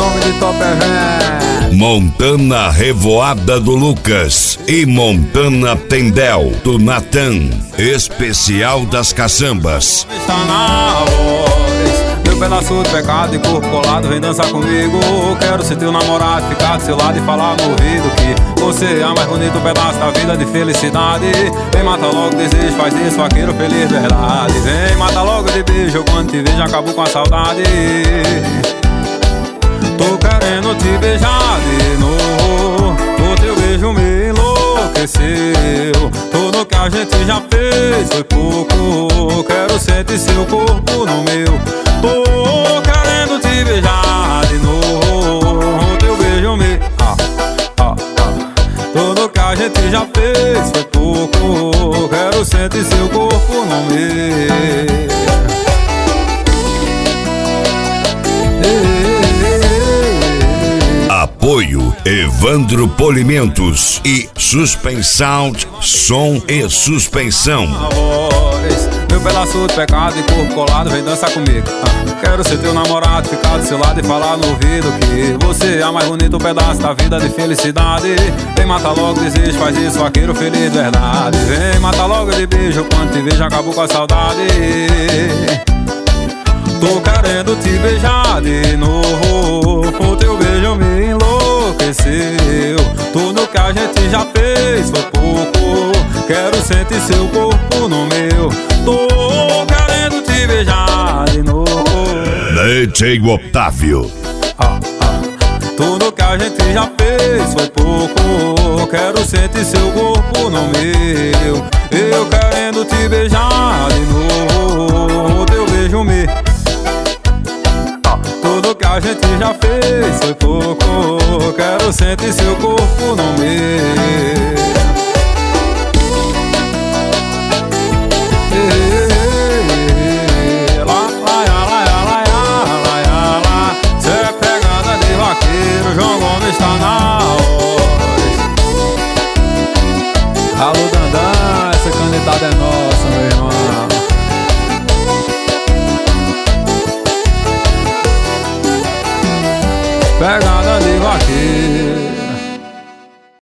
nome de Top Event. Montana Revoada do Lucas e Montana Tendel do Natan. Especial das Caçambas. Está na voz, meu pedaço de pecado e corpo colado, vem dançar comigo. Quero ser teu namorado, ficar do seu lado e falar no ouvido que você é o mais bonito pedaço da vida de felicidade. Vem mata logo o desejo, faz isso, vaqueiro feliz verdade. Vem mata logo de beijo, quando te vejo acabo com a saudade. Tô querendo te beijar de novo, o teu beijo me enlouqueceu. Tudo que a gente já fez foi pouco, quero sentir seu corpo no meu. Tô querendo te beijar de novo, o teu beijo me Tudo que a gente já fez foi pouco, quero sentir seu corpo no meu. Apoio Evandro Polimentos e Suspensão, som e suspensão. Meu pedaço de pecado e corpo colado, vem dançar comigo. Quero ser teu namorado, ficar do seu lado e falar no ouvido que você é o mais bonito pedaço da vida de felicidade. Vem mata logo o desejo, faz isso, vaqueiro feliz de verdade. Vem mata logo de beijo, quando te vejo acabo com a saudade. Tô querendo te beijar de novo, o teu beijo me enlouqueceu. Tudo que a gente já fez foi pouco, quero sentir seu corpo no meu. Tô querendo te beijar de novo. DJ Otávio. Tudo que a gente já fez foi pouco, quero sentir seu corpo no meu. Eu querendo te beijar de novo, o teu beijo me Tudo que a gente já fez foi pouco, quero sentir seu corpo no meu.